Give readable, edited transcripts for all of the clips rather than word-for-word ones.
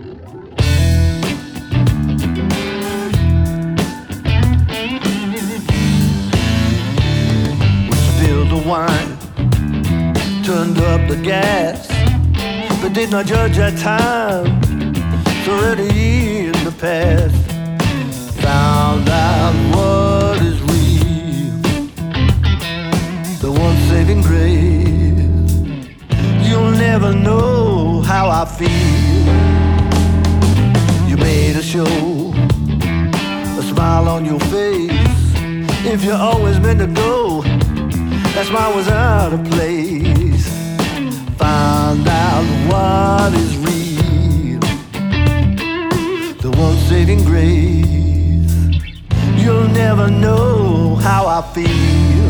Spilled the wine, turned up the gas, but did not judge our time. It's already in the past. Found out what is real, the one saving grace. You'll never know how I feel. You made a show, a smile on your face. If you always meant to go, that smile was out of place. Found out what is real, the one saving grace. You'll never know how I feel.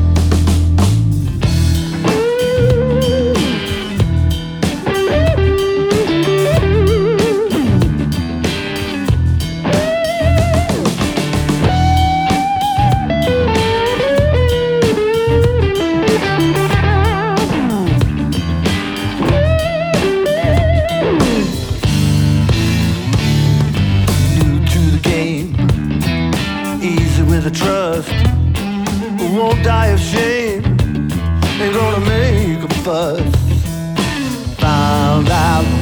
With a trust, won't die of shame, ain't gonna make a fuss. Found out